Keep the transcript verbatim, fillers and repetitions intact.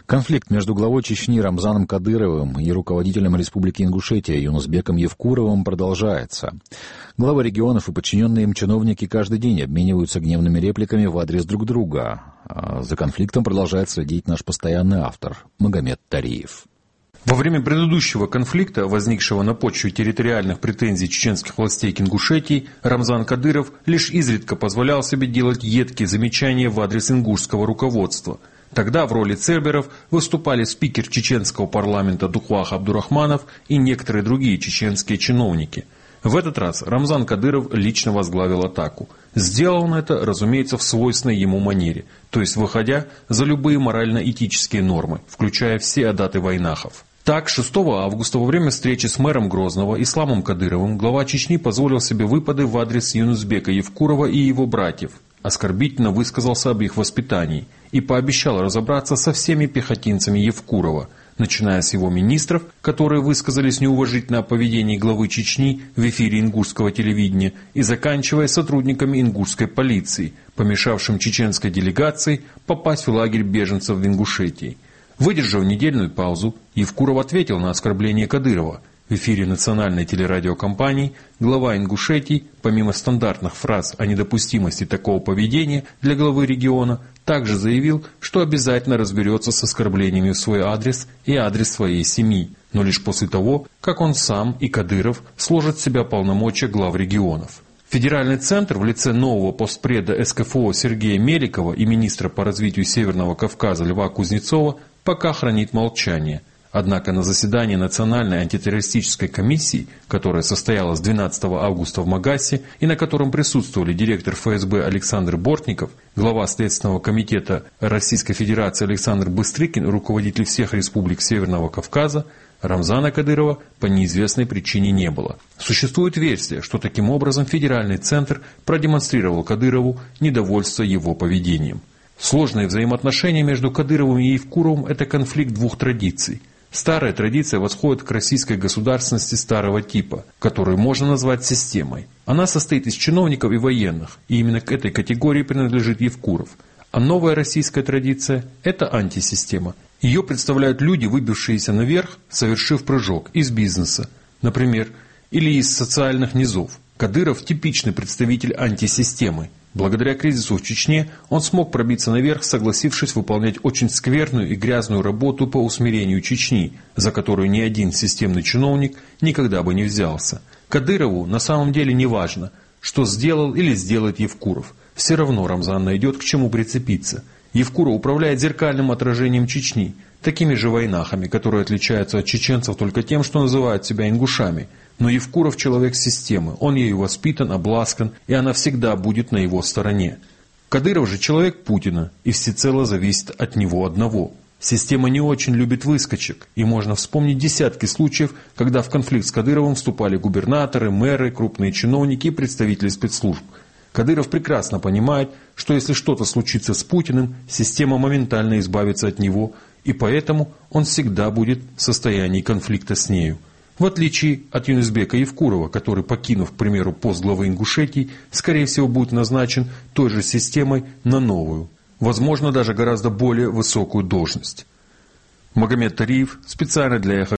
Конфликт между главой Чечни Рамзаном Кадыровым и руководителем Республики Ингушетия Юнусбеком Евкуровым продолжается. Главы регионов и подчиненные им чиновники каждый день обмениваются гневными репликами в адрес друг друга. А за конфликтом продолжает следить наш постоянный автор Магомед Тариев. Во время предыдущего конфликта, возникшего на почве территориальных претензий чеченских властей к Ингушетии, Рамзан Кадыров лишь изредка позволял себе делать едкие замечания в адрес ингушского руководства. Тогда в роли церберов выступали спикер чеченского парламента Духвах Абдурахманов и некоторые другие чеченские чиновники. В этот раз Рамзан Кадыров лично возглавил атаку. Сделал он это, разумеется, в свойственной ему манере, то есть выходя за любые морально-этические нормы, включая все адаты вайнахов. Так, шестого августа во время встречи с мэром Грозного Исламом Кадыровым глава Чечни позволил себе выпады в адрес Юнусбека Евкурова и его братьев, оскорбительно высказался об их воспитании и пообещал разобраться со всеми пехотинцами Евкурова, начиная с его министров, которые высказались неуважительно о поведении главы Чечни в эфире ингушского телевидения, и заканчивая сотрудниками ингушской полиции, помешавшим чеченской делегации попасть в лагерь беженцев в Ингушетии. Выдержав недельную паузу, Евкуров ответил на оскорбление Кадырова. В эфире национальной телерадиокомпании глава Ингушетии, помимо стандартных фраз о недопустимости такого поведения для главы региона, также заявил, что обязательно разберется с оскорблениями в свой адрес и адрес своей семьи, но лишь после того, как он сам и Кадыров сложат в себя полномочия глав регионов. Федеральный центр в лице нового постпреда эс ка эф о Сергея Меликова и министра по развитию Северного Кавказа Льва Кузнецова пока хранит молчание. Однако на заседании Национальной антитеррористической комиссии, которая состоялась двенадцатого августа в Магасе и на котором присутствовали директор эф эс бэ Александр Бортников, глава Следственного комитета Российской Федерации Александр Быстрыкин и руководитель всех республик Северного Кавказа, Рамзана Кадырова по неизвестной причине не было. Существует версия, что таким образом Федеральный центр продемонстрировал Кадырову недовольство его поведением. Сложные взаимоотношения между Кадыровым и Евкуровым – это конфликт двух традиций. Старая традиция восходит к российской государственности старого типа, которую можно назвать системой. Она состоит из чиновников и военных, и именно к этой категории принадлежит Евкуров. А новая российская традиция – это антисистема. Ее представляют люди, выбившиеся наверх, совершив прыжок из бизнеса, например, или из социальных низов. Кадыров – типичный представитель антисистемы. Благодаря кризису в Чечне он смог пробиться наверх, согласившись выполнять очень скверную и грязную работу по усмирению Чечни, за которую ни один системный чиновник никогда бы не взялся. Кадырову на самом деле не важно, что сделал или сделает Евкуров. Все равно Рамзан найдет к чему прицепиться. Евкуров управляет зеркальным отражением Чечни, такими же вайнахами, которые отличаются от чеченцев только тем, что называют себя ингушами. Но Евкуров человек системы, он ею воспитан, обласкан, и она всегда будет на его стороне. Кадыров же человек Путина, и всецело зависит от него одного. Система не очень любит выскочек, и можно вспомнить десятки случаев, когда в конфликт с Кадыровым вступали губернаторы, мэры, крупные чиновники и представители спецслужб. Кадыров прекрасно понимает, что если что-то случится с Путиным, система моментально избавится от него, и поэтому он всегда будет в состоянии конфликта с нею. В отличие от Юнусбека Евкурова, который, покинув, к примеру, пост главы Ингушетии, скорее всего будет назначен той же системой на новую, возможно, даже гораздо более высокую должность. Магомед Тариев, специально для Эхо